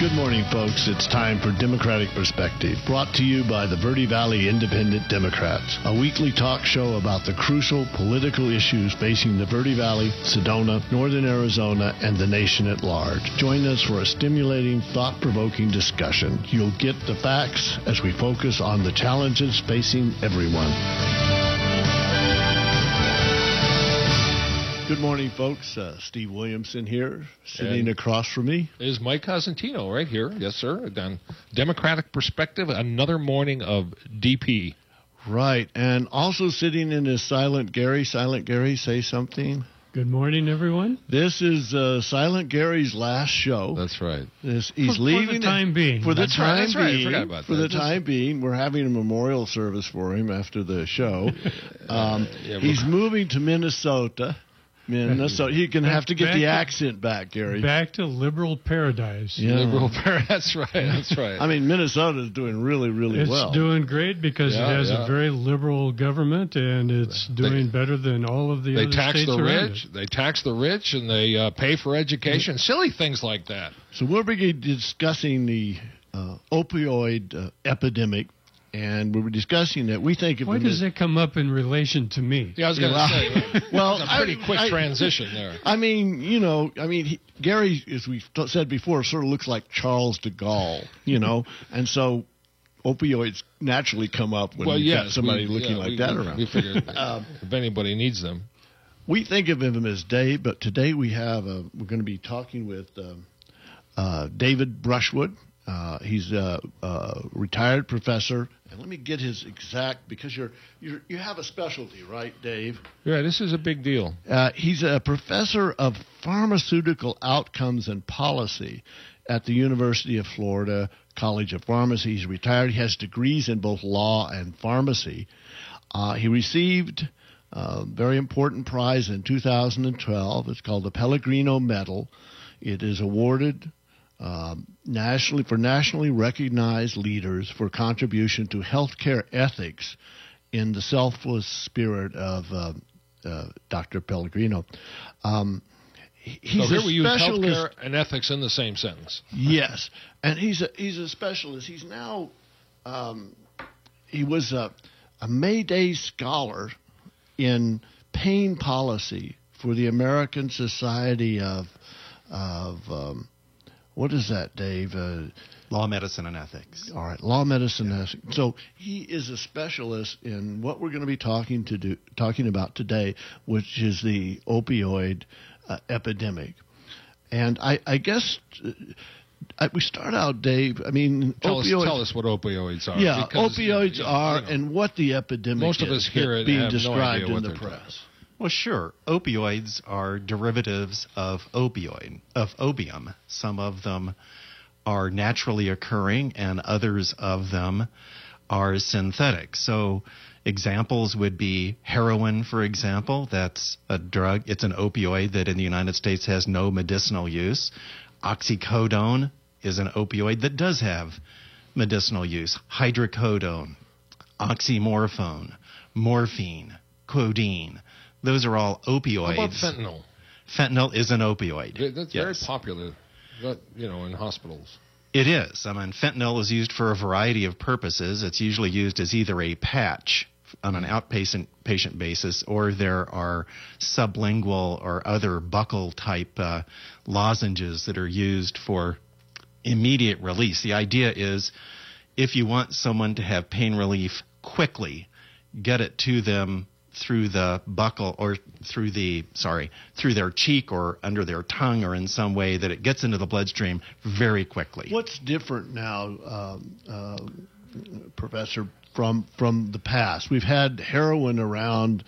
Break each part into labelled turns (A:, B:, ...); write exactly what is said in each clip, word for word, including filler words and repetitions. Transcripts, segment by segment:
A: Good morning, folks. It's time for Democratic Perspective, brought to you by the Verde Valley Independent Democrats, a weekly talk show about the crucial political issues facing the Verde Valley, Sedona, Northern Arizona, and the nation at large. Join us for a stimulating, thought-provoking discussion. You'll get the facts as we focus on the challenges facing everyone. Good morning, folks. Uh, Steve Williamson here, sitting
B: and
A: across from me
B: is Mike Cosentino right here. Yes, sir. On Democratic Perspective, another morning of D P.
A: Right, and also sitting in is Silent Gary. Silent Gary, say something.
C: Good morning, everyone.
A: This is uh, Silent Gary's last show.
B: That's right.
A: This, he's
C: for,
A: leaving
C: for the time being.
A: For the
B: that's
A: time
B: right, that's right.
A: being.
B: I forgot about
A: for
B: that.
A: the time being, we're having a memorial service for him after the show. Um,
B: yeah,
A: he's moving to Minnesota. Minnesota. You can have to get the accent back, Gary.
C: Back to liberal paradise.
A: Yeah.
B: Liberal paradise. That's right. That's right.
A: I mean, Minnesota is doing really, really
C: it's
A: well.
C: It's doing great because
B: yeah,
C: it has
B: yeah.
C: a very liberal government, and it's doing
B: they,
C: better than all of the
B: they
C: other
B: tax
C: states
B: the
C: around
B: rich.
C: it.
B: They tax the rich, and they uh, pay for education. Mm-hmm. Silly things like that.
A: So we'll be discussing the uh, opioid uh, epidemic. And we were discussing that we think if
C: why does it come up in relation to me?
B: Yeah, I was going to
A: yeah,
B: say.
A: Well,
B: a pretty
A: I,
B: quick
A: I,
B: transition there.
A: I mean, you know, I mean, he, Gary, as we said before, sort of looks like Charles de Gaulle, you know, and so opioids naturally come up when
B: well,
A: you've
B: yes,
A: got somebody
B: we,
A: looking
B: yeah,
A: like
B: we,
A: that
B: we,
A: around.
B: We figured um, if anybody needs them.
A: We think of him as Dave, but today we have a, we're going to be talking with um, uh, David Brushwood. Uh, he's a, a retired professor, and let me get his exact, because you're, you're you have a specialty, right, Dave?
B: Yeah, this is a big deal.
A: Uh, he's a professor of pharmaceutical outcomes and policy at the University of Florida College of Pharmacy. He's retired. He has degrees in both law and pharmacy. Uh, he received a very important prize in two thousand twelve. It's called the Pellegrino Medal. It is awarded Um, nationally for nationally recognized leaders for contribution to healthcare ethics in the selfless spirit of uh, uh, Doctor Pellegrino. Um, he's
B: so here
A: a
B: we use
A: specialist.
B: Healthcare and ethics in the same sentence.
A: Yes, and he's a he's a specialist. He's now um, he was a, a Mayday scholar in pain policy for the American Society of of um, What is that, Dave? Uh,
D: Law, medicine, and ethics.
A: All right, law, medicine, and ethics. So he is a specialist in what we're going to be talking to do, talking about today, which is the opioid uh, epidemic. And I, I guess uh, I, we start out, Dave. I mean,
B: tell,
A: opioids,
B: us, tell us what opioids are.
A: Yeah,
B: because,
A: opioids
B: you know,
A: are,
B: you know,
A: and what the epidemic
B: most
A: is
B: of us hear it
A: being
B: and have no
A: described
B: idea what
A: in the
B: they're
A: press.
D: Well, sure. Opioids are derivatives of opioid, of opium. Some of them are naturally occurring, and others of them are synthetic. So examples would be heroin, for example. That's a drug. It's an opioid that in the United States has no medicinal use. Oxycodone is an opioid that does have medicinal use. Hydrocodone, oxymorphone, morphine, codeine. Those are all opioids.
B: How about fentanyl?
D: Fentanyl is an opioid.
B: Yeah, that's
D: yes.
B: very popular, you know, in hospitals.
D: It is. I mean, fentanyl is used for a variety of purposes. It's usually used as either a patch on an outpatient patient basis, or there are sublingual or other buccal-type uh, lozenges that are used for immediate release. The idea is if you want someone to have pain relief quickly, get it to them through the buccal or through the, sorry, through their cheek or under their tongue or in some way that it gets into the bloodstream very quickly.
A: What's different now, um, uh, Professor, from from the past? We've had heroin around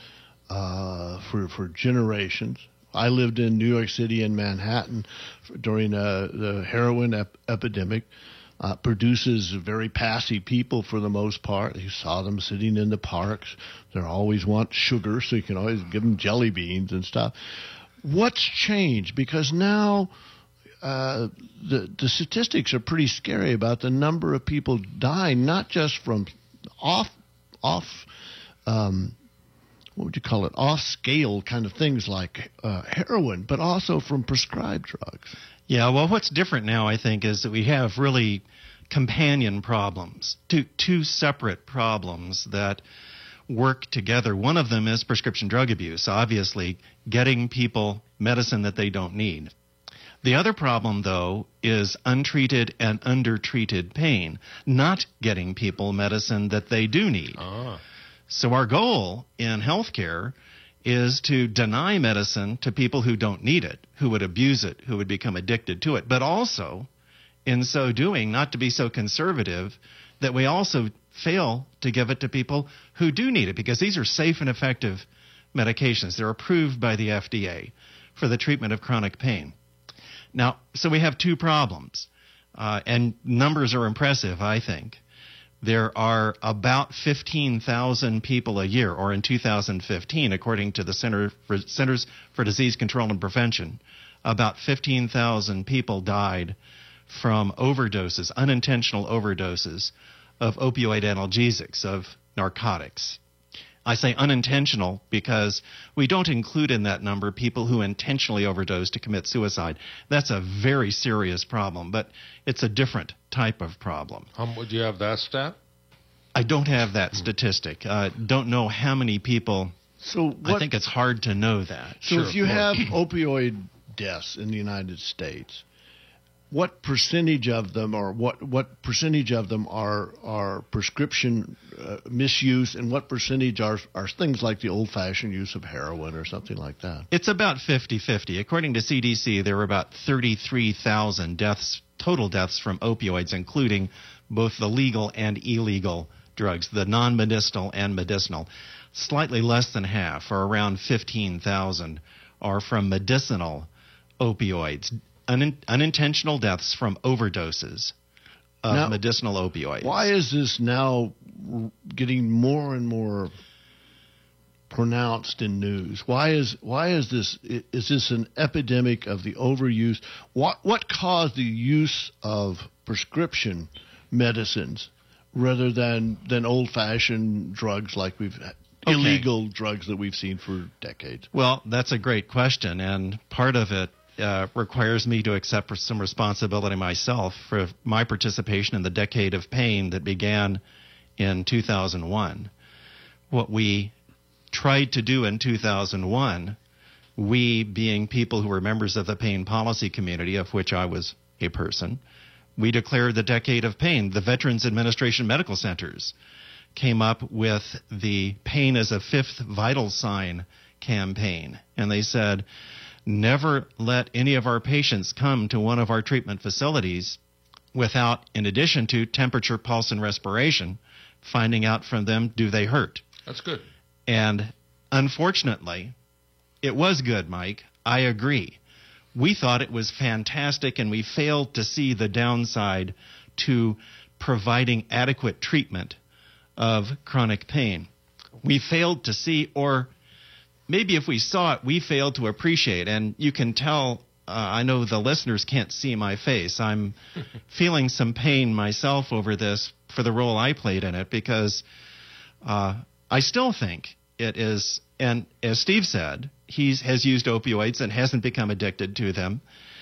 A: uh, for for generations. I lived in New York City and Manhattan during uh, the heroin ep- epidemic. Uh, produces very passy people for the most part. You saw them sitting in the parks. They always want sugar, so you can always give them jelly beans and stuff. What's changed? Because now uh, the the statistics are pretty scary about the number of people dying, not just from off off. Um, what would you call it, off-scale kind of things like uh, heroin, but also from prescribed drugs.
D: Yeah, well, what's different now, I think, is that we have really companion problems, two, two separate problems that work together. One of them is prescription drug abuse, obviously, getting people medicine that they don't need. The other problem, though, is untreated and undertreated pain, not getting people medicine that they do need.
B: Ah.
D: So our goal in healthcare is to deny medicine to people who don't need it, who would abuse it, who would become addicted to it, but also, in so doing, not to be so conservative that we also fail to give it to people who do need it, because these are safe and effective medications. They're approved by the F D A for the treatment of chronic pain. Now, so we have two problems, uh, and numbers are impressive, I think. There are about fifteen thousand people a year, or in two thousand fifteen, according to the Center for, Centers for Disease Control and Prevention, about fifteen thousand people died from overdoses, unintentional overdoses of opioid analgesics, of narcotics. I say unintentional because we don't include in that number people who intentionally overdose to commit suicide. That's a very serious problem, but it's a different type of problem.
B: Um, would you have that stat?
D: I don't have that statistic. Uh, don't know how many people.
A: So what,
D: I think it's hard to know that.
A: So
B: Sure,
A: if you
B: of
A: have
B: course.
A: opioid deaths in the United States, what percentage of them, or what, what percentage of them are are prescription uh, misuse, and what percentage are are things like the old-fashioned use of heroin or something like that?
D: It's about fifty-fifty. According to C D C, there were about thirty-three thousand deaths, total deaths from opioids, including both the legal and illegal drugs, the non-medicinal and medicinal. Slightly less than half, or around fifteen thousand, are from medicinal opioids. Un- unintentional deaths from overdoses of
A: Now,
D: medicinal opioids.
A: Why is this now getting more and more pronounced in news? Why is why is this is this an epidemic of the overuse? What what caused the use of prescription medicines rather than than old-fashioned drugs like we've had?
D: Okay.
A: Illegal drugs that we've seen for decades?
D: Well, that's a great question, and part of it uh, requires me to accept some responsibility myself for my participation in the decade of pain that began in two thousand one. What we tried to do in two thousand one, we being people who were members of the pain policy community, of which I was a person, we declared the decade of pain. The Veterans Administration Medical Centers came up with the Pain as a Fifth Vital Sign campaign. And they said, never let any of our patients come to one of our treatment facilities without, in addition to temperature, pulse, and respiration, finding out from them, do they hurt?
B: That's good.
D: And unfortunately, it was good, Mike. I agree. We thought it was fantastic, and we failed to see the downside to providing adequate treatment of chronic pain. We failed to see, or maybe if we saw it, we failed to appreciate. And you can tell, uh, I know the listeners can't see my face. I'm feeling some pain myself over this for the role I played in it, because uh, I still think it is, and as Steve said, he has used opioids and hasn't become addicted to them.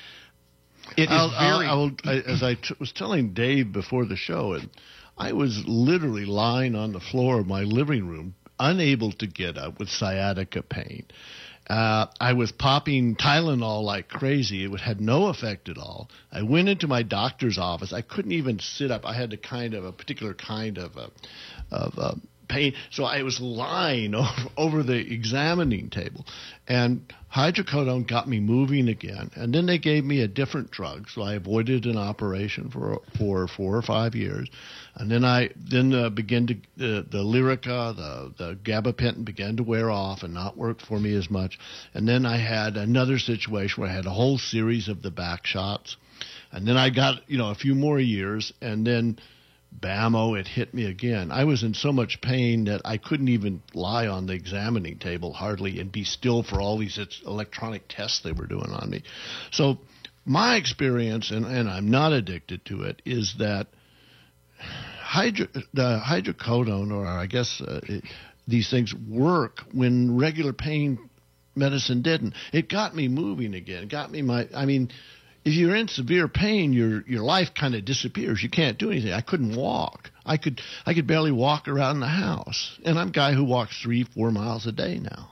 D: It is
A: I'll, I'll,
D: very...
A: I will, I, as I t- was telling Dave before the show, and I was literally lying on the floor of my living room, unable to get up with sciatica pain. Uh, I was popping Tylenol like crazy. It had no effect at all. I went into my doctor's office. I couldn't even sit up. I had a kind of a particular kind of a, of a pain. So I was lying over, over the examining table. And hydrocodone got me moving again. And then they gave me a different drug. So I avoided an operation for for four or five years. And then I then uh, began to uh, the Lyrica, the the gabapentin began to wear off and not work for me as much. And then I had another situation where I had a whole series of the back shots. And then I got, you know, a few more years, and then bammo, it hit me again. I was in so much pain that I couldn't even lie on the examining table hardly and be still for all these electronic tests they were doing on me. So my experience, and, and I'm not addicted to it, is that hydro, the hydrocodone, or I guess uh, it, these things work when regular pain medicine didn't. It got me moving again. It got me my. I mean, if you're in severe pain, your your life kind of disappears. You can't do anything. I couldn't walk. I could I could barely walk around the house, and I'm a guy who walks three four miles a day now.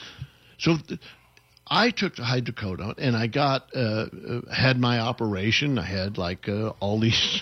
A: So. Th- I took the hydrocodone and I got uh, had my operation. I had like uh, all these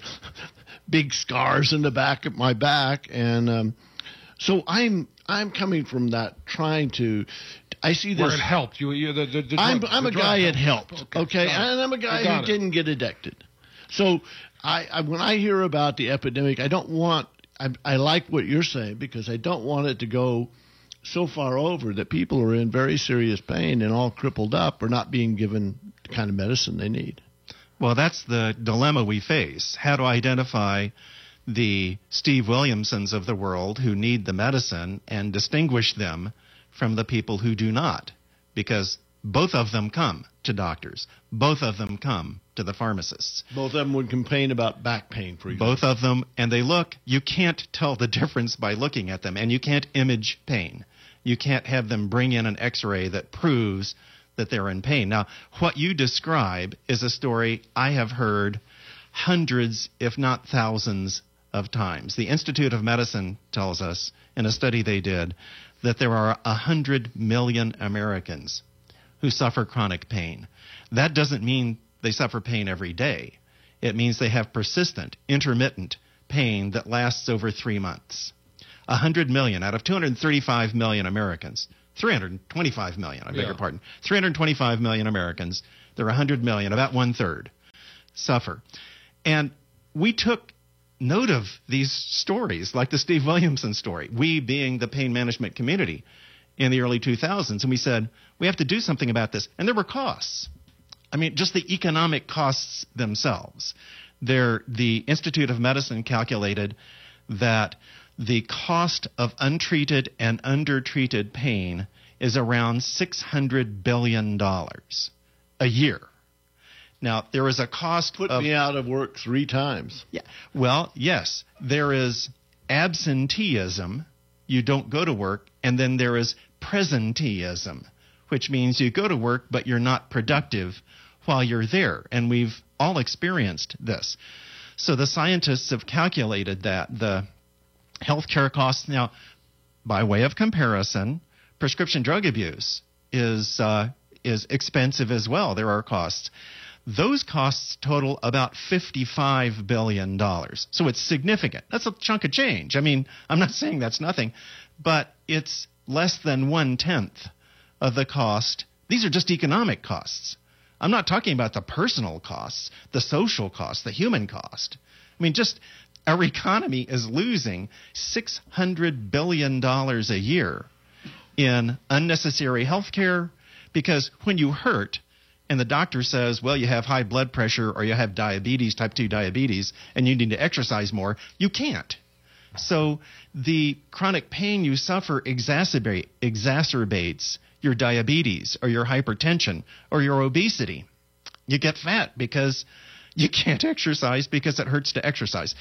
A: big scars in the back of my back, and um, so I'm I'm coming from that trying to. I see this.
B: Where it helped you. you the, the, the
A: I'm
B: drug,
A: I'm
B: the
A: a
B: drug
A: guy it
B: helped.
A: helped.
B: Okay,
A: Okay,
B: got it.
A: and I'm a
B: I
A: guy
B: got
A: who
B: it.
A: didn't get addicted. So I, I when I hear about the epidemic, I don't want. I, I like what you're saying because I don't want it to go so far over that people are in very serious pain and all crippled up or not being given the kind of medicine they need.
D: Well, that's the dilemma we face. How to identify the Steve Williamsons of the world who need the medicine and distinguish them from the people who do not. Because both of them come to doctors. Both of them come to the pharmacists.
A: Both of them would complain about back pain, for example.
D: Both of them, and they look, you can't tell the difference by looking at them, and you can't image pain. You can't have them bring in an x-ray that proves that they're in pain. Now, what you describe is a story I have heard hundreds, if not thousands, of times. The Institute of Medicine tells us, in a study they did, that there are one hundred million Americans who suffer chronic pain. That doesn't mean they suffer pain every day. It means they have persistent, intermittent pain that lasts over three months. one hundred million out of two hundred thirty-five million Americans, three hundred twenty-five million, I beg
B: Yeah.
D: your pardon, three hundred twenty-five million Americans, there are one hundred million, about one-third, suffer. And we took note of these stories, like the Steve Williamson story, we being the pain management community in the early two thousands, and we said, we have to do something about this. And there were costs. I mean, just the economic costs themselves. There, the Institute of Medicine calculated that the cost of untreated and undertreated pain is around six hundred billion dollars a year. Now, there is a cost
A: Put
D: of...
A: me out of work three times.
D: Yeah. Well, yes, there is absenteeism. You don't go to work. And then there is presenteeism, which means you go to work, but you're not productive while you're there. And we've all experienced this. So the scientists have calculated that the healthcare costs, now, by way of comparison, prescription drug abuse is uh, is expensive as well. There are costs. Those costs total about fifty-five billion dollars. So it's significant. That's a chunk of change. I mean, I'm not saying that's nothing, but it's less than one-tenth of the cost. These are just economic costs. I'm not talking about the personal costs, the social costs, the human cost. I mean, just our economy is losing six hundred billion dollars a year in unnecessary health care because when you hurt, and the doctor says, well, you have high blood pressure or you have diabetes, type two diabetes, and you need to exercise more, you can't. So the chronic pain you suffer exacerbate, exacerbates your diabetes or your hypertension or your obesity. You get fat because you can't exercise because it hurts to exercise.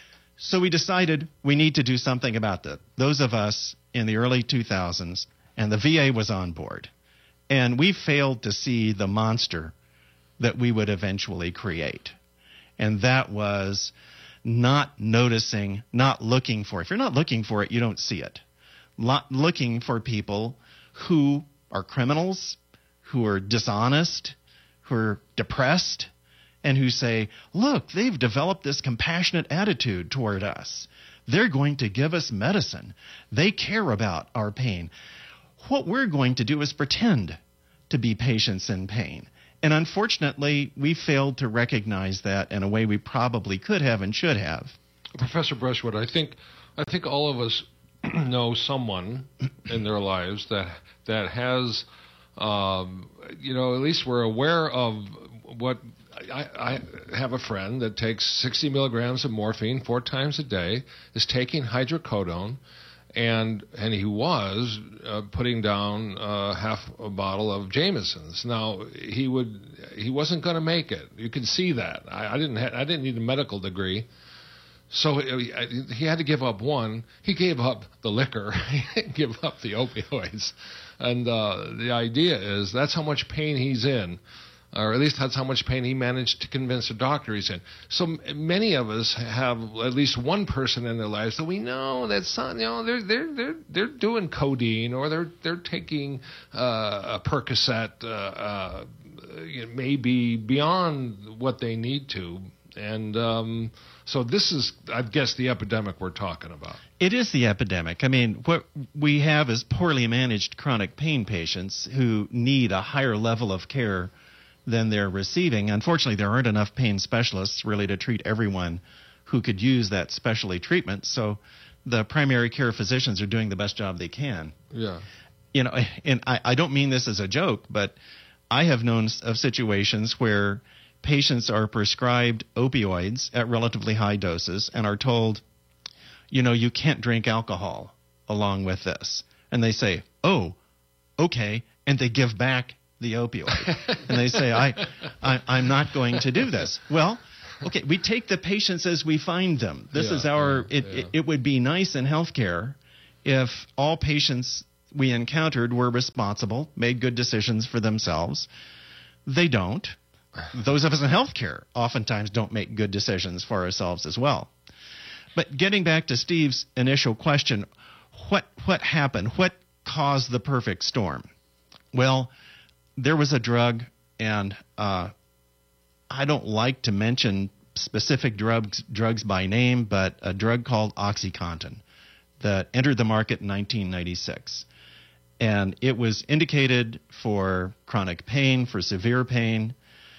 D: So we decided we need to do something about that. Those of us in the early two thousands, and the V A was on board. And we failed to see the monster that we would eventually create. And that was not noticing, not looking for. If you're not looking for it, you don't see it. Not looking for people who are criminals, who are dishonest, who are depressed, and who say, look, they've developed this compassionate attitude toward us. They're going to give us medicine. They care about our pain. What we're going to do is pretend to be patients in pain. And unfortunately, we failed to recognize that in a way we probably could have and should have.
B: Professor Brushwood, I think I think all of us know someone in their lives that that has, um, you know, at least we're aware of what. I, I have a friend that takes sixty milligrams of morphine four times a day, is taking hydrocodone, and and he was uh, putting down uh, half a bottle of Jameson's. Now he would he wasn't going to make it. You could see that. I, I didn't ha- I didn't need a medical degree So he had to give up one. He gave up the liquor. He didn't give up the opioids. And uh, the idea is that's how much pain he's in, or at least that's how much pain he managed to convince a doctor he's in. So many of us have at least one person in their lives that we know that's you know they're they're they're they're doing codeine, or they're they're taking uh, a Percocet, uh, uh, maybe beyond what they need to. And um, so this is, I guess, the epidemic we're talking about.
D: It is the epidemic. I mean, what we have is poorly managed chronic pain patients who need a higher level of care than they're receiving. Unfortunately, there aren't enough pain specialists really to treat everyone who could use that specialty treatment. So the primary care physicians are doing the best job they can.
B: Yeah.
D: You know, and I, I don't mean this as a joke, but I have known of situations where patients are prescribed opioids at relatively high doses and are told, you know, you can't drink alcohol along with this. And they say, oh, okay. And they give back the opioid. And they say, I, I, I'm not going to do this. Well, okay, we take the patients as we find them. This
B: yeah,
D: is our,
B: yeah,
D: it,
B: yeah.
D: it, it would be nice in healthcare if all patients we encountered were responsible, made good decisions for themselves. They don't. Those of us in healthcare oftentimes don't make good decisions for ourselves as well. But getting back to Steve's initial question, what what happened? What caused the perfect storm? Well, there was a drug, and uh, I don't like to mention specific drugs drugs by name, but a drug called OxyContin that entered the market in nineteen ninety-six. And it was indicated for chronic pain, for severe pain.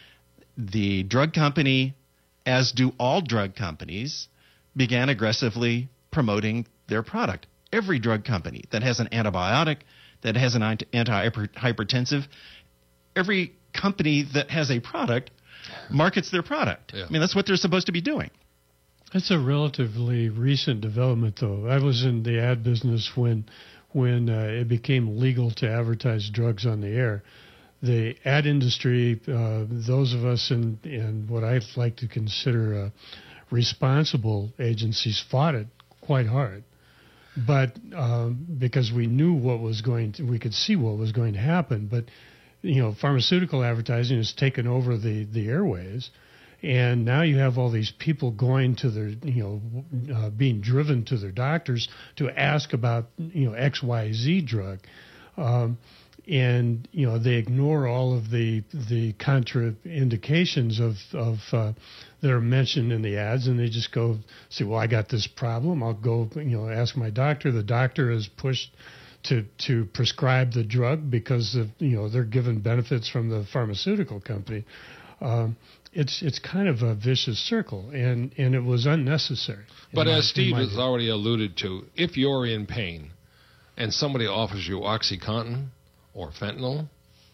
D: The drug company, as do all drug companies, began aggressively promoting their product. Every drug company that has an antibiotic, that has an antihypertensive, every company that has a product markets their product.
B: Yeah.
D: I mean, that's what they're supposed to be doing.
C: That's a relatively recent development, though. I was in the ad business when when uh, it became legal to advertise drugs on the air. The ad industry, uh, those of us in, in what I like to consider uh, responsible agencies, fought it quite hard. But um, because we knew what was going to, we could see what was going to happen. But, you know, pharmaceutical advertising has taken over the, the airways. And now you have all these people going to their, you know, uh, being driven to their doctors to ask about, you know, X Y Z drug. Um, and, you know, they ignore all of the the contraindications of, of uh, that are mentioned in the ads, and they just go say, well, I got this problem. I'll go, you know, ask my doctor. The doctor is pushed to to prescribe the drug because, of, you know, they're given benefits from the pharmaceutical company. Um, it's it's kind of a vicious circle, and, and it was unnecessary.
B: But
C: my,
B: as Steve has
C: view.
B: already alluded to, if you're in pain and somebody offers you OxyContin or fentanyl,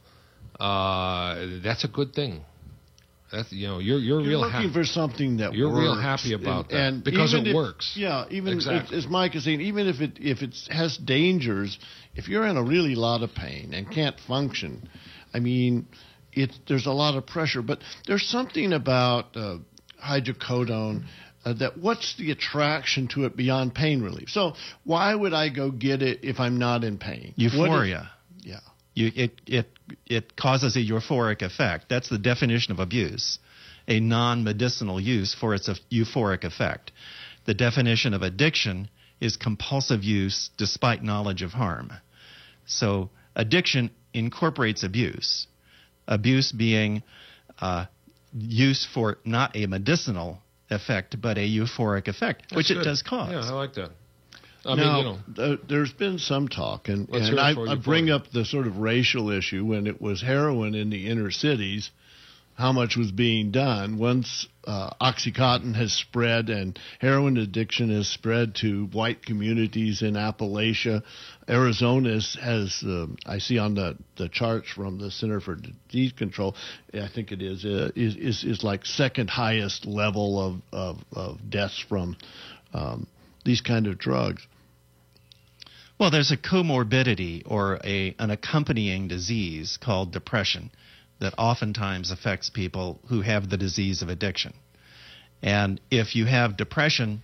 B: uh, that's a good thing. That's, you know, you're you're,
A: You're
B: real
A: looking
B: happy.
A: for something that
B: You're
A: works.
B: real happy about
A: and,
B: that
A: and
B: because
A: even
B: it
A: if-
B: works.
A: Yeah, even
B: Exactly.
A: as, as Mike is saying, even if it if it has dangers, if you're in a really lot of pain and can't function, I mean, it there's a lot of pressure. But there's something about uh, hydrocodone. Uh, that what's the attraction to it beyond pain relief? So why would I go get it if I'm not in pain? What
D: Euphoria.
A: if- yeah.
D: You, it, it, it causes a euphoric effect. That's the definition of abuse, a non-medicinal use for its euphoric effect. The definition of addiction is compulsive use despite knowledge of harm. So addiction incorporates abuse, abuse being uh, use for not a medicinal effect but a euphoric effect,
B: That's
D: which
B: good.
D: it does cause.
B: Yeah, I like that. I
A: now,
B: mean, you know,
A: uh, there's been some talk, and,
B: Let's
A: and
B: hear it
A: I,
B: for
A: I
B: you,
A: bring
B: Paul.
A: up the sort of racial issue when it was heroin in the inner cities, how much was being done. Once uh, OxyContin has spread and heroin addiction has spread to white communities in Appalachia, Arizona has, has uh, I see on the, the charts from the Center for Disease Control, I think it is, uh, is, is, is like second highest level of, of, of deaths from um, these kind of drugs.
D: Well, there's a comorbidity or a, an accompanying disease called depression that oftentimes affects people who have the disease of addiction. And if you have depression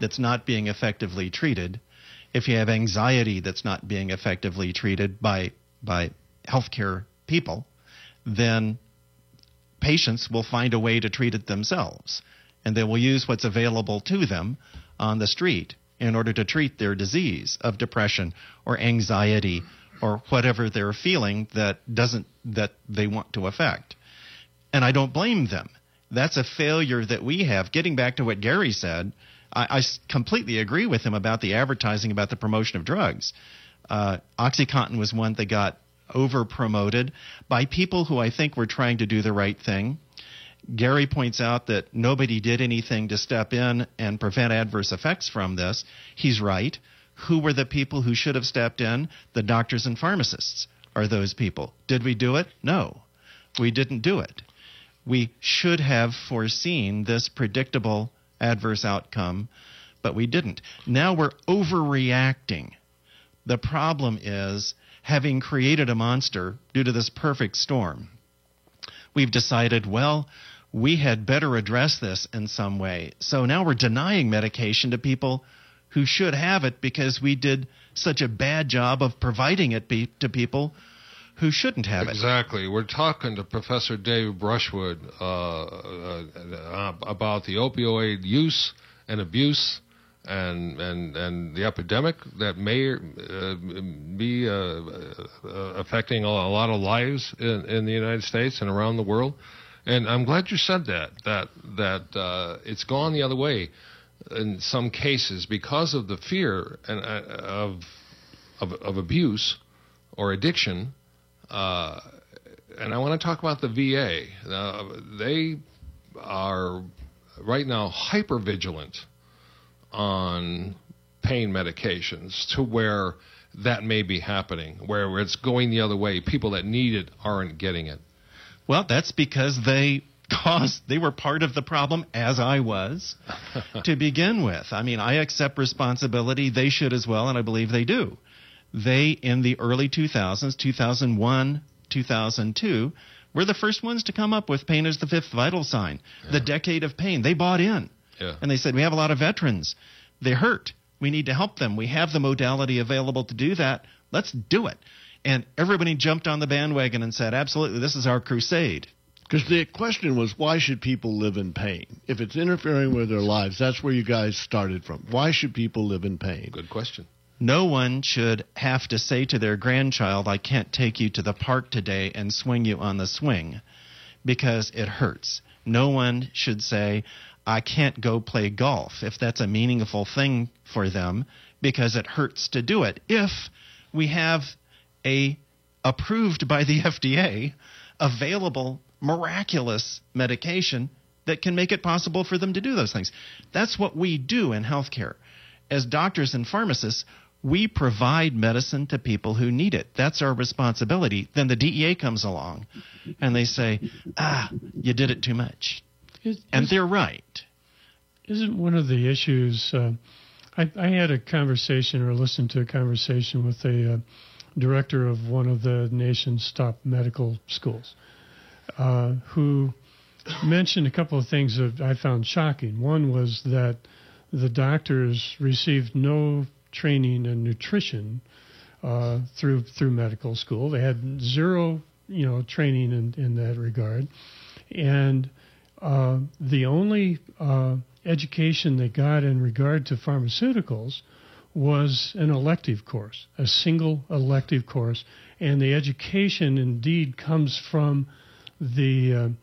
D: that's not being effectively treated, if you have anxiety that's not being effectively treated by by healthcare people, then patients will find a way to treat it themselves, and they will use what's available to them on the street in order to treat their disease of depression or anxiety or whatever they're feeling that doesn't that they want to affect. And I don't blame them. That's a failure that we have. Getting back to what Gary said, I, I completely agree with him about the advertising, about the promotion of drugs. Uh, OxyContin was one that got over-promoted by people who I think were trying to do the right thing. Gary points out that nobody did anything to step in and prevent adverse effects from this. He's right. Who were the people who should have stepped in? The doctors and pharmacists are those people. Did we do it? No, we didn't do it. We should have foreseen this predictable adverse outcome, but we didn't. Now we're overreacting. The problem is, having created a monster due to this perfect storm, we've decided, well, we had better address this in some way. So now we're denying medication to people who should have it because we did such a bad job of providing it be- to people who shouldn't have it.
B: Exactly. We're talking to Professor Dave Brushwood uh, uh, uh, about the opioid use and abuse and and and the epidemic that may uh, be uh, uh, affecting a lot of lives in, in the United States and around the world. And I'm glad you said that that that uh, it's gone the other way in some cases because of the fear and uh, of, of of abuse or addiction. Uh, and I want to talk about the V A. Uh, they are right now hyper vigilant on pain medications to where that may be happening, where it's going the other way. People that need it aren't getting it.
D: Well, that's because they caused, they were part of the problem, as I was, to begin with. I mean, I accept responsibility. They should as well, and I believe they do. They, in the early two thousands, two thousand one, two thousand two, were the first ones to come up with pain as the fifth vital sign, yeah. the decade of pain. They bought in. Yeah. And they said, we have a lot of veterans. They hurt. We need to help them. We have the modality available to do that. Let's do it. And everybody jumped on the bandwagon and said, absolutely, this is our crusade.
A: Because the question was, why should people live in pain? If it's interfering with their lives, that's where you guys started from. Why should people live in pain?
B: Good question.
D: No one should have to say to their grandchild, I can't take you to the park today and swing you on the swing because it hurts. No one should say, I can't go play golf if that's a meaningful thing for them because it hurts to do it. If we have a approved by the F D A available miraculous medication that can make it possible for them to do those things. That's what we do in healthcare. As doctors and pharmacists, we provide medicine to people who need it. That's our responsibility. Then the D E A comes along and they say, ah, you did it too much. Is, and is, they're right.
C: Isn't one of the issues, uh, I, I had a conversation or listened to a conversation with a uh, director of one of the nation's top medical schools uh, who mentioned a couple of things that I found shocking. One was that the doctors received no training in nutrition uh, through through medical school. They had zero, you know, training in, in that regard, and uh, the only uh, education they got in regard to pharmaceuticals was an elective course, a single elective course, and the education indeed comes from the uh,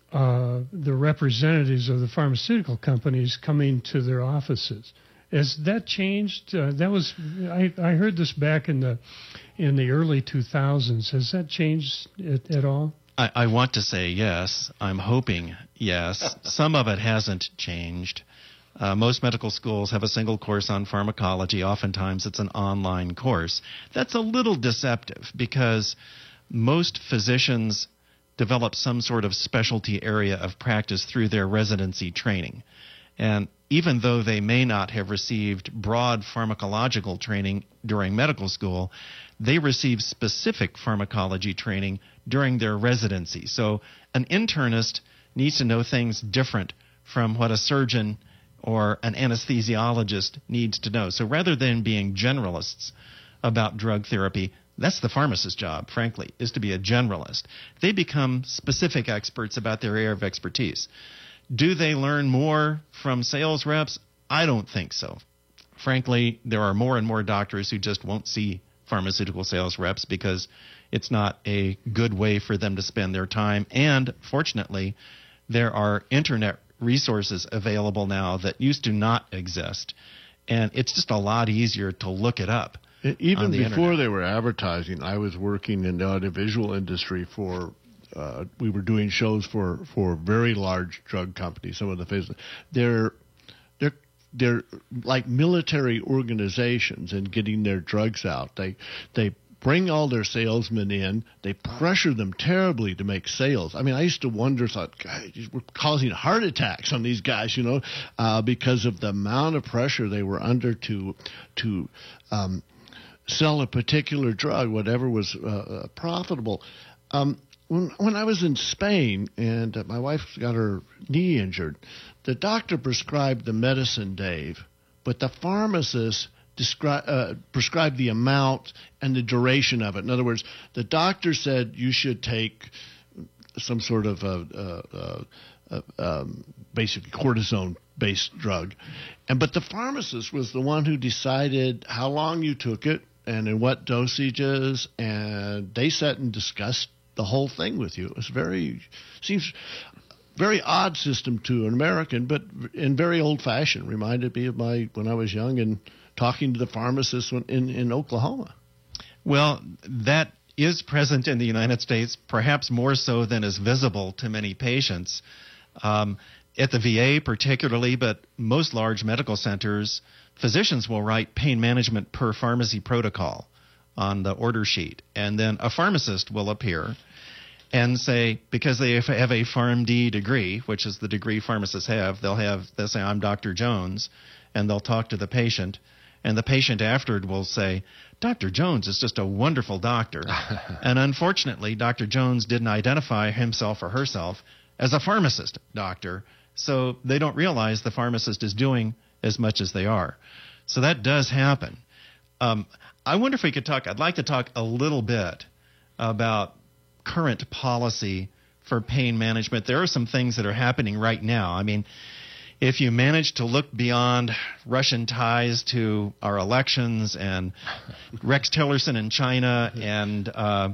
C: uh, the representatives of the pharmaceutical companies coming to their offices. Has that changed? Uh, that was I, I heard this back in the in the early two thousands. Has that changed at, at all?
D: I, I want to say yes. I'm hoping yes. Some of it hasn't changed. Uh, most medical schools have a single course on pharmacology. Oftentimes it's an online course. That's a little deceptive because most physicians develop some sort of specialty area of practice through their residency training. And even though they may not have received broad pharmacological training during medical school, they receive specific pharmacology training during their residency. So an internist needs to know things different from what a surgeon or an anesthesiologist needs to know. So rather than being generalists about drug therapy, that's the pharmacist's job, frankly, is to be a generalist. They become specific experts about their area of expertise. Do they learn more from sales reps? I don't think so. Frankly, there are more and more doctors who just won't see pharmaceutical sales reps because it's not a good way for them to spend their time. And fortunately, there are internet resources available now that used to not exist. And it's just a lot easier to look it up.
A: Even
D: the
A: before
D: internet.
A: they were advertising, I was working in the audiovisual industry for, uh, we were doing shows for, for very large drug companies, some of the famous. They're, they're, they're like military organizations in getting their drugs out. They, they bring all their salesmen in. They pressure them terribly to make sales. I mean, I used to wonder, thought, God, we're causing heart attacks on these guys, you know, uh, because of the amount of pressure they were under to, to, um, sell a particular drug, whatever was uh, profitable. Um, when, when I was in Spain and uh, my wife got her knee injured, the doctor prescribed the medicine, Dave, but the pharmacist descri- uh, prescribed the amount and the duration of it. In other words, the doctor said you should take some sort of a, a, a, a um, basically cortisone-based drug, and but the pharmacist was the one who decided how long you took it and in what dosages, and they sat and discussed the whole thing with you. It was very, seems very odd system to an American, but in very old-fashioned. Reminded me of my, when I was young and talking to the pharmacist in, in Oklahoma.
D: Well, that is present in the United States, perhaps more so than is visible to many patients. Um, at the V A particularly, but most large medical centers, physicians will write pain management per pharmacy protocol on the order sheet. And then a pharmacist will appear and say, because they have a PharmD degree, which is the degree pharmacists have, they'll have, they'll say, I'm Doctor Jones, and they'll talk to the patient. And the patient afterward will say, Doctor Jones is just a wonderful doctor. And unfortunately, Doctor Jones didn't identify himself or herself as a pharmacist doctor, so they don't realize the pharmacist is doing as much as they are. So that does happen. Um, I wonder if we could talk, I'd like to talk a little bit about current policy for pain management. There are some things that are happening right now. I mean, if you manage to look beyond Russian ties to our elections and Rex Tillerson in China and uh,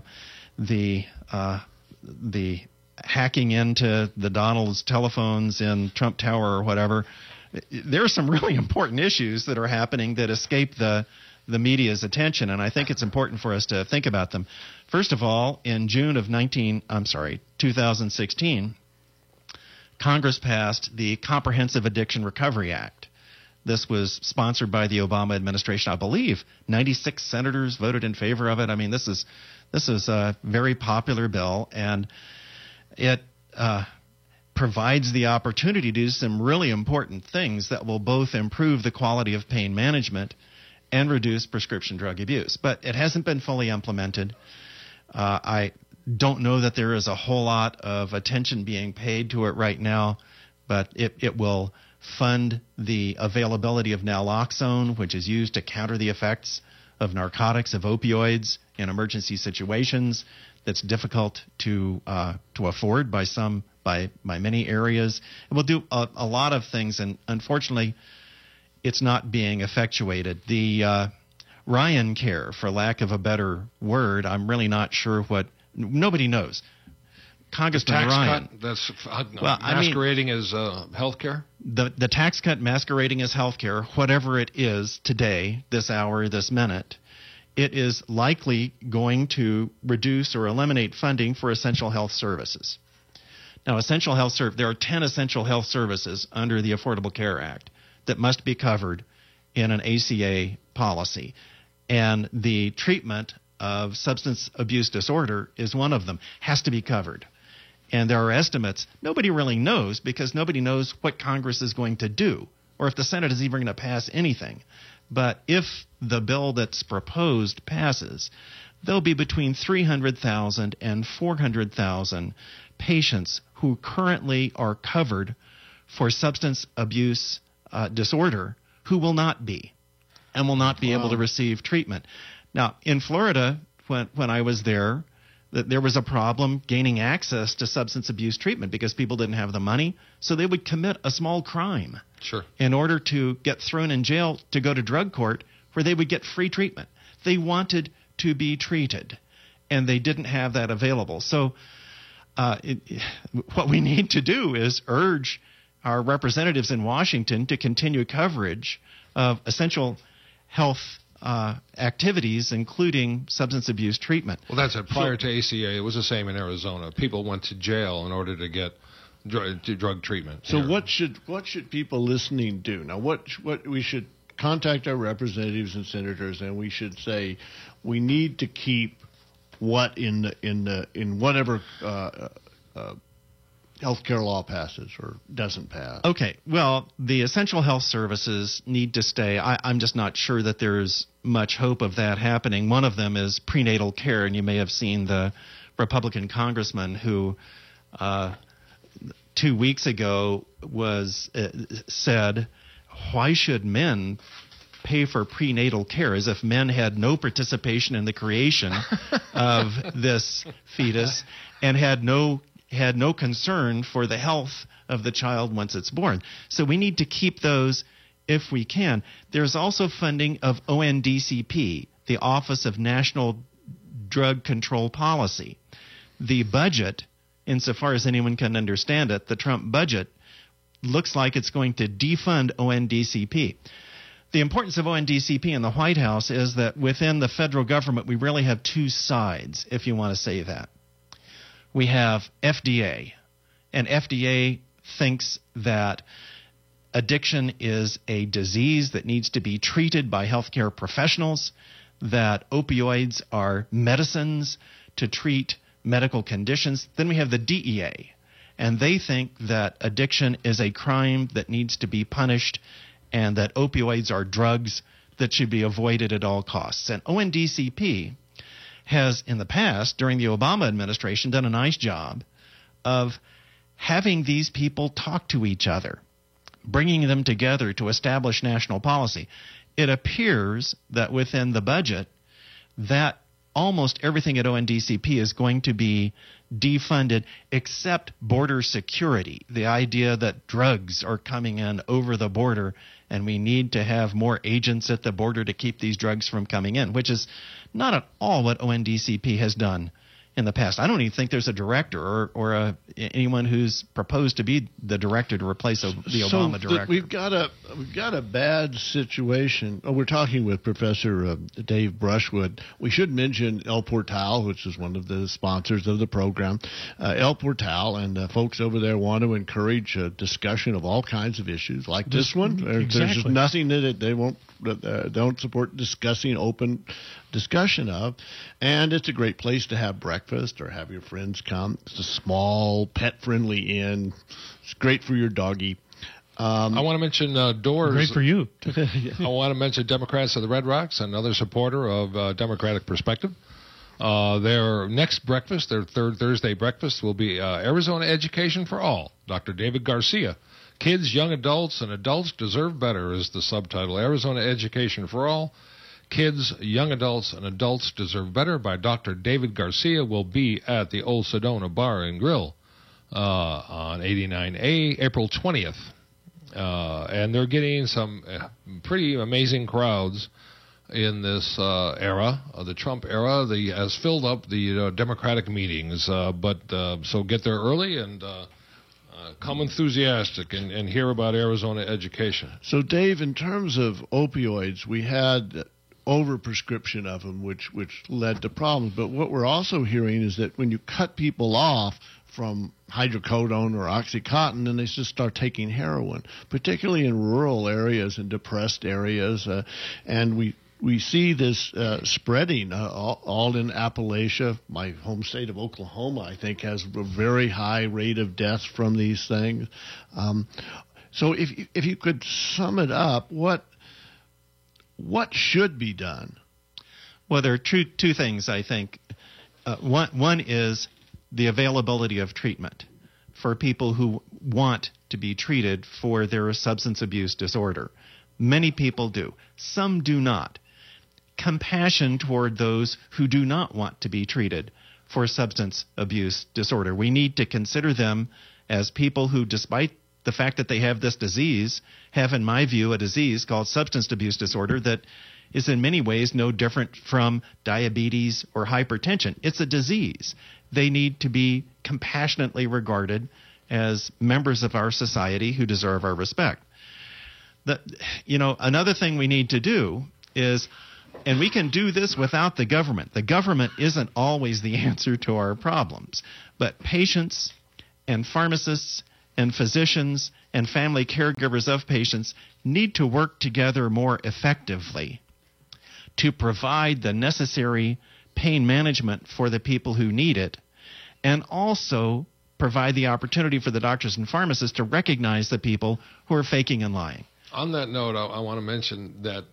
D: the uh, the hacking into the Donald's telephones in Trump Tower or whatever, there are some really important issues that are happening that escape the the media's attention, and I think it's important for us to think about them. First of all, in June of nineteen, I'm sorry, two thousand sixteen, Congress passed the Comprehensive Addiction Recovery Act. This was sponsored by the Obama administration. I believe ninety-six senators voted in favor of it. I mean, this is this is a very popular bill, and it uh, provides the opportunity to do some really important things that will both improve the quality of pain management and reduce prescription drug abuse. But it hasn't been fully implemented. Uh, I don't know that there is a whole lot of attention being paid to it right now, but it, it will fund the availability of naloxone, which is used to counter the effects of narcotics, of opioids in emergency situations. That's difficult to uh, to afford by some by by many areas. It will do a, a lot of things, and unfortunately, it's not being effectuated. The uh, Ryan Care, for lack of a better word, I'm really not sure what. Nobody knows. Congressman
B: tax
D: Ryan.
B: Cut, that's uh,
D: well,
B: masquerading
D: I mean,
B: as uh, health care?
D: The, the tax cut masquerading as health care, whatever it is today, this hour, this minute, it is likely going to reduce or eliminate funding for essential health services. Now, essential health serv- there are ten essential health services under the Affordable Care Act that must be covered in an A C A policy. And the treatment of substance abuse disorder is one of them, has to be covered. And there are estimates. Nobody really knows because nobody knows what Congress is going to do or if the Senate is even going to pass anything. But if the bill that's proposed passes, there'll be between three hundred thousand and four hundred thousand patients who currently are covered for substance abuse uh, disorder who will not be and will not be wow. able to receive treatment. Now, in Florida, when, when I was there, th- there was a problem gaining access to substance abuse treatment because people didn't have the money, so they would commit a small crime
B: sure.
D: in order to get thrown in jail to go to drug court where they would get free treatment. They wanted to be treated, and they didn't have that available. So uh, it, what we need to do is urge our representatives in Washington to continue coverage of essential health uh, activities, including substance abuse treatment.
B: Well, that's it. Prior so, to A C A, it was the same in Arizona. People went to jail in order to get dr- to drug treatment.
A: So
B: here.
A: what should what should people listening do? Now, what what we should contact our representatives and senators, and we should say we need to keep what in the, in the, in whatever uh, uh, healthcare law passes or doesn't pass.
D: Okay. Well, the essential health services need to stay. I, I'm just not sure that there's much hope of that happening. One of them is prenatal care, and you may have seen the Republican congressman who uh, two weeks ago was uh, said, why should men pay for prenatal care, as if men had no participation in the creation of this fetus and had no had no concern for the health of the child once it's born. So we need to keep those if we can. There's also funding of O N D C P, the Office of National Drug Control Policy. The budget, insofar as anyone can understand it, the Trump budget, looks like it's going to defund O N D C P. The importance of O N D C P in the White House is that within the federal government, we really have two sides, if you want to say that. We have F D A, and F D A thinks that addiction is a disease that needs to be treated by healthcare professionals, that opioids are medicines to treat medical conditions. Then we have the D E A, and they think that addiction is a crime that needs to be punished and that opioids are drugs that should be avoided at all costs. And O N D C P has, in the past, during the Obama administration, done a nice job of having these people talk to each other, bringing them together to establish national policy. It appears that within the budget, that almost everything at O N D C P is going to be defunded except border security, the idea that drugs are coming in over the border and we need to have more agents at the border to keep these drugs from coming in, which is not at all what O N D C P has done in the past. I don't even think there's a director or, or a, anyone who's proposed to be the director to replace a, the
A: so
D: Obama director.
A: So we've got a we've got a bad situation. Oh, we're talking with Professor uh, Dave Brushwood. We should mention El Portal, which is one of the sponsors of the program. Uh, El Portal and uh, folks over there want to encourage a discussion of all kinds of issues like this, this one. Exactly. There's just nothing that it, they won't uh, don't support discussing open discussion of, and it's a great place to have breakfast or have your friends come. It's a small, pet-friendly inn. It's great for your doggy. Um,
B: I want to mention uh, Doors.
C: Great for you.
B: I want to mention Democrats of the Red Rocks, another supporter of uh, Democratic Perspective. Uh, their next breakfast, their third Thursday breakfast, will be uh, Arizona Education for All. Doctor David Garcia. Kids, Young Adults, and Adults Deserve Better is the subtitle. Arizona Education for All. Kids, Young Adults, and Adults Deserve Better by Doctor David Garcia will be at the Old Sedona Bar and Grill uh, on eighty-nine A, April twentieth. Uh, and they're getting some uh, pretty amazing crowds in this uh, era, uh, the Trump era. The has filled up the uh, Democratic meetings, uh, but uh, so get there early and uh, uh, come enthusiastic and, and hear about Arizona education.
A: So, Dave, in terms of opioids, we had overprescription of them, which which led to problems. But what we're also hearing is that when you cut people off from hydrocodone or Oxycontin, then they just start taking heroin, particularly in rural areas and depressed areas. Uh, and we we see this uh, spreading uh, all, all in Appalachia. My home state of Oklahoma, I think, has a very high rate of deaths from these things. Um, so if if you could sum it up, what What should be done?
D: Well, there are two, two things, I think. Uh, one, one is the availability of treatment for people who want to be treated for their substance abuse disorder. Many people do. Some do not. Compassion toward those who do not want to be treated for substance abuse disorder. We need to consider them as people who, despite the fact that they have this disease, have, in my view, a disease called substance abuse disorder that is in many ways no different from diabetes or hypertension. It's a disease. They need to be compassionately regarded as members of our society who deserve our respect. The, you know, another thing we need to do is, and we can do this without the government. The government isn't always the answer to our problems, but patients and pharmacists and physicians and family caregivers of patients need to work together more effectively to provide the necessary pain management for the people who need it, and also provide the opportunity for the doctors and pharmacists to recognize the people who are faking and lying.
B: On that note, I, I want to mention that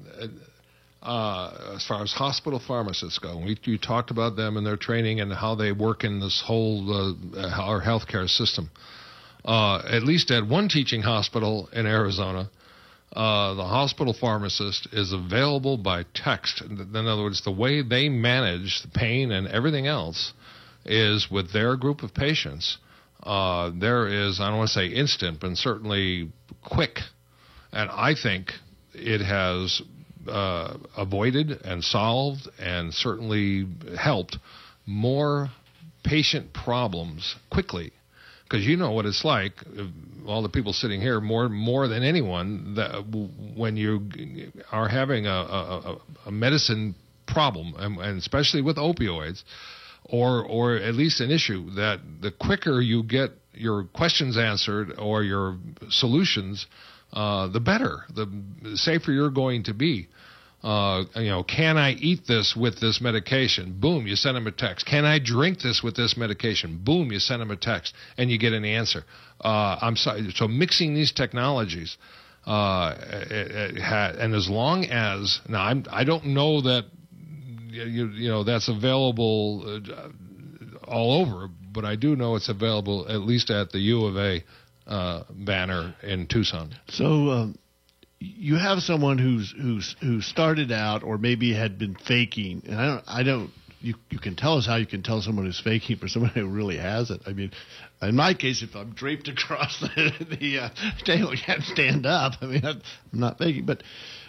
B: uh, as far as hospital pharmacists go, we, you talked about them and their training and how they work in this whole uh, our healthcare system. Uh, at least at one teaching hospital in Arizona, uh, the hospital pharmacist is available by text. In other words, the way they manage the pain and everything else is with their group of patients. Uh, there is, I don't want to say instant, but certainly quick. And I think it has uh, avoided and solved and certainly helped more patient problems quickly. Because you know what it's like, all the people sitting here, more more than anyone, that when you are having a, a, a medicine problem, and, and especially with opioids, or or at least an issue, that the quicker you get your questions answered or your solutions, uh, the better, the safer you're going to be. Uh, you know, can I eat this with this medication? Boom, you send them a text. Can I drink this with this medication? Boom, you send them a text, and you get an answer. Uh, I'm sorry. So mixing these technologies, uh, it, it ha- and as long as now, I'm, I don't know that you you know that's available uh, all over, but I do know it's available at least at the U of A uh, banner in Tucson.
A: So. Um You have someone who's who's who started out, or maybe had been faking, and I don't. I don't. You you can tell us how you can tell someone who's faking for someone who really has it. I mean, in my case, if I'm draped across the, the uh, table, you can't stand up. I mean, I'm not faking. But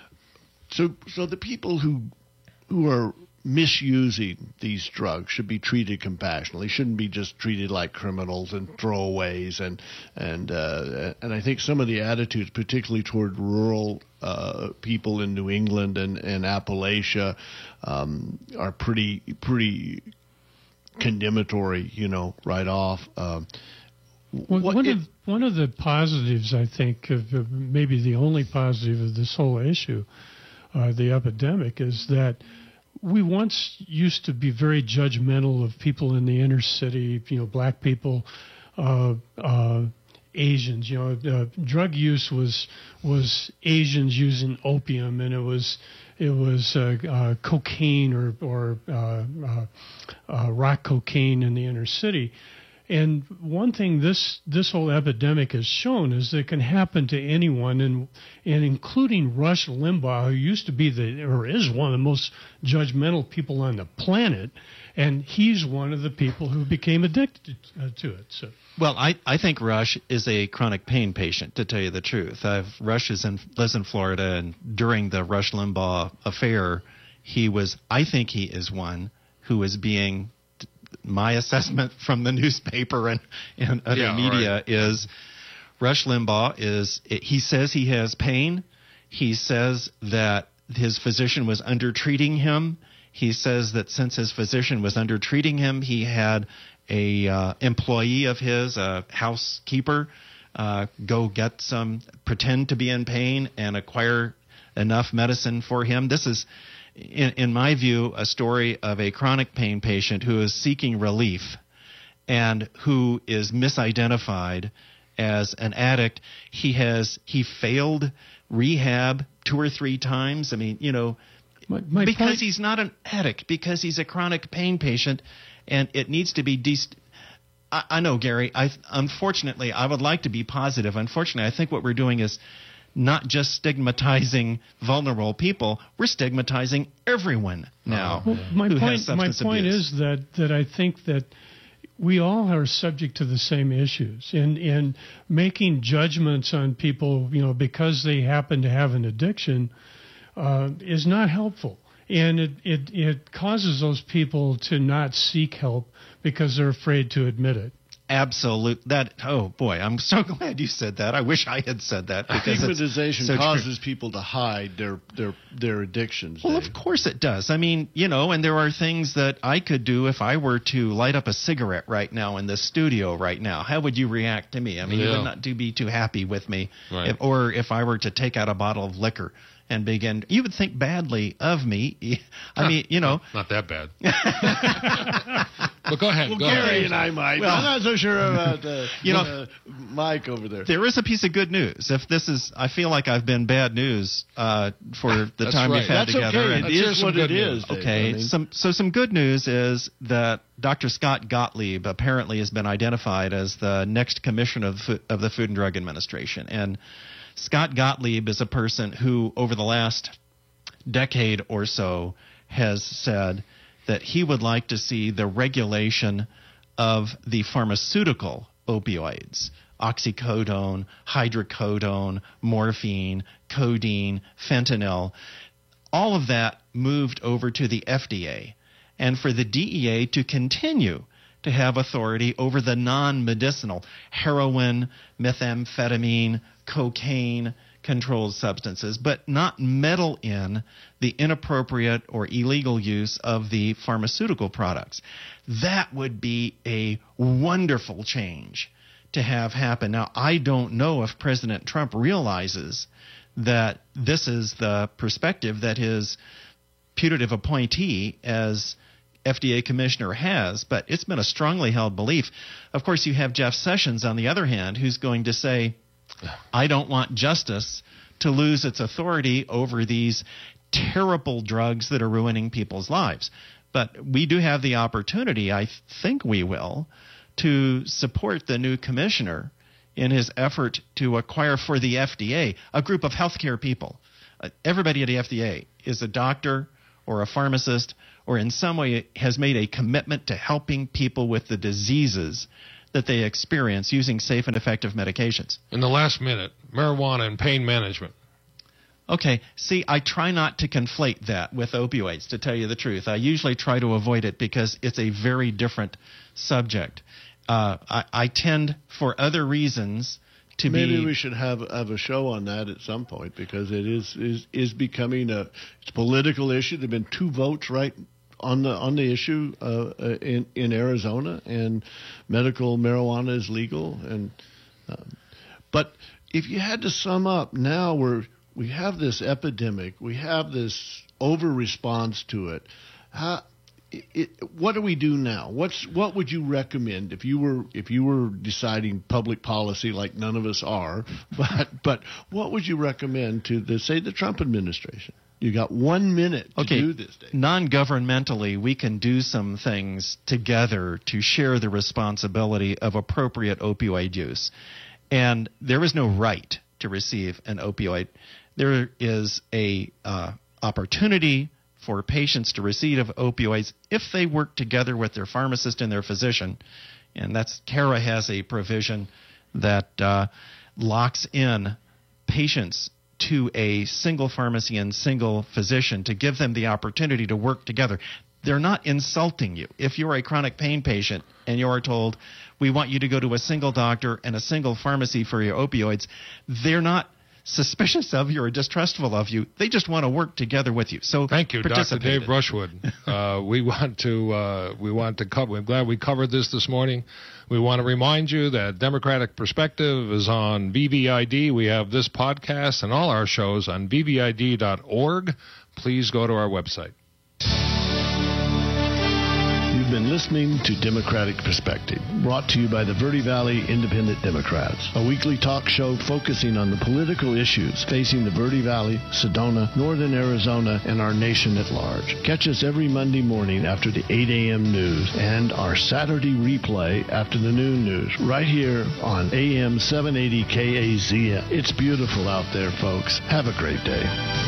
A: so so the people who who are misusing these drugs should be treated compassionately. Shouldn't be just treated like criminals and throwaways. And and uh, and I think some of the attitudes, particularly toward rural uh, people in New England and, and Appalachia, um, are pretty pretty condemnatory. You know, right off. Um,
C: well, one it, of one of the positives, I think, of, of maybe the only positive of this whole issue, uh, the epidemic, is that we once used to be very judgmental of people in the inner city, you know, black people, uh, uh, Asians. You know, uh, drug use was was Asians using opium, and it was it was uh, uh, cocaine or or uh, uh, uh, rock cocaine in the inner city. And one thing this this whole epidemic has shown is that it can happen to anyone, and and including Rush Limbaugh, who used to be the or is one of the most judgmental people on the planet, and he's one of the people who became addicted to it. So.
D: Well, I, I think Rush is a chronic pain patient, to tell you the truth. I've, Rush is in, lives in Florida, and during the Rush Limbaugh affair, he was, I think he is one who is being, my assessment from the newspaper and, and other
B: yeah,
D: media
B: right.
D: is Rush Limbaugh is, he says he has pain. He says that his physician was undertreating him. He says that since his physician was undertreating him, he had a uh, employee of his, a housekeeper, uh, go get some, pretend to be in pain and acquire enough medicine for him. This is, in, in my view, a story of a chronic pain patient who is seeking relief and who is misidentified as an addict. He has, he failed rehab two or three times. I mean, you know,
C: my, my
D: because
C: point-
D: he's not an addict, because he's a chronic pain patient, and it needs to be de- I, I know, Gary. I unfortunately, I would like to be positive. Unfortunately, I think what we're doing is not just stigmatizing vulnerable people, we're stigmatizing everyone now.
C: Well, my
D: who
C: point,
D: has substance
C: my point
D: abuse.
C: is that, that I think that we all are subject to the same issues, and and making judgments on people, you know, because they happen to have an addiction, uh, is not helpful, and it, it it causes those people to not seek help because they're afraid to admit it.
D: Absolute. That. Oh boy, I'm so glad you said that. I wish I had said that. Because
A: Stigmatization
D: so
A: causes
D: true.
A: people to hide their their their addictions.
D: Well,
A: Dave.
D: of course it does. I mean, you know, and there are things that I could do if I were to light up a cigarette right now in this studio right now. How would you react to me? I mean, you
B: Yeah.
D: would not do, be too happy with me.
B: Right.
D: If, or if I were to take out a bottle of liquor and begin, you would think badly of me. I mean, you know.
B: Not that bad. But go ahead.
A: Well,
B: go
A: Gary
B: ahead.
A: and I might.
D: Well,
A: I'm not so sure about uh,
D: you know,
A: uh, Mike over there.
D: There is a piece of good news. If this is, I feel like I've been bad news uh, for the
B: That's
D: time
B: right.
D: we've had
A: That's
D: together.
A: okay.
D: And
A: It
B: Let's hear
A: is
B: some
A: what
B: good
A: it
B: news.
A: is. Dave.
D: Okay,
A: I mean,
D: some, so some good news is that Doctor Scott Gottlieb apparently has been identified as the next commissioner of the, Fu- of the Food and Drug Administration. And Scott Gottlieb is a person who, over the last decade or so, has said that he would like to see the regulation of the pharmaceutical opioids, oxycodone, hydrocodone, morphine, codeine, fentanyl, all of that moved over to the F D A, and for the D E A to continue to have authority over the non-medicinal heroin, methamphetamine, cocaine controlled substances, but not meddle in the inappropriate or illegal use of the pharmaceutical products. That would be a wonderful change to have happen. Now, I don't know if President Trump realizes that this is the perspective that his putative appointee as F D A commissioner has, but it's been a strongly held belief. Of course, you have Jeff Sessions, on the other hand, who's going to say, I don't want justice to lose its authority over these terrible drugs that are ruining people's lives. But we do have the opportunity, I think we will, to support the new commissioner in his effort to acquire for the F D A a group of healthcare people. Uh, everybody at the F D A is a doctor or a pharmacist or in some way has made a commitment to helping people with the diseases that they experience using safe and effective medications.
B: In the last minute, marijuana and pain management.
D: Okay, see, I try not to conflate that with opioids, to tell you the truth. I usually try to avoid it because it's a very different subject. Uh, I, I tend, for other reasons, to
A: Maybe
D: be...
A: we should have have a show on that at some point because it is is, is becoming a it's a political issue. There've been two votes right on the on the issue uh, uh, in in Arizona, and medical marijuana is legal. And um, but if you had to sum up, now we're we have this epidemic, we have this over response to it. How, it, it, what do we do now? What's what would you recommend if you were if you were deciding public policy, like none of us are? But but what would you recommend to the say the Trump administration? You got one minute to
D: okay,
A: do this, Dave.
D: Non-governmentally, we can do some things together to share the responsibility of appropriate opioid use. And there is no right to receive an opioid. There is a uh, opportunity for patients to receive opioids if they work together with their pharmacist and their physician. And that's CARA has a provision that uh, locks in patients to a single pharmacy and single physician to give them the opportunity to work together. They're not insulting you. If you're a chronic pain patient and you are told, we want you to go to a single doctor and a single pharmacy for your opioids, they're not suspicious of you or distrustful of you. They just want to work together with you. So
B: Thank you, Doctor
D: participate.
B: Dave Rushwood. uh, we want to uh, we want to cover. I'm glad we covered this this morning. We want to remind you that Democratic Perspective is on V V I D. We have this podcast and all our shows on V V I D dot org. Please go to our website.
A: You've been listening to Democratic Perspective, brought to you by the Verde Valley Independent Democrats, a weekly talk show focusing on the political issues facing the Verde Valley, Sedona, Northern Arizona, and our nation at large. Catch us every Monday morning after the eight a.m. news and our Saturday replay after the noon news, right here on A M seven eighty K A Z M. It's beautiful out there, folks. Have a great day.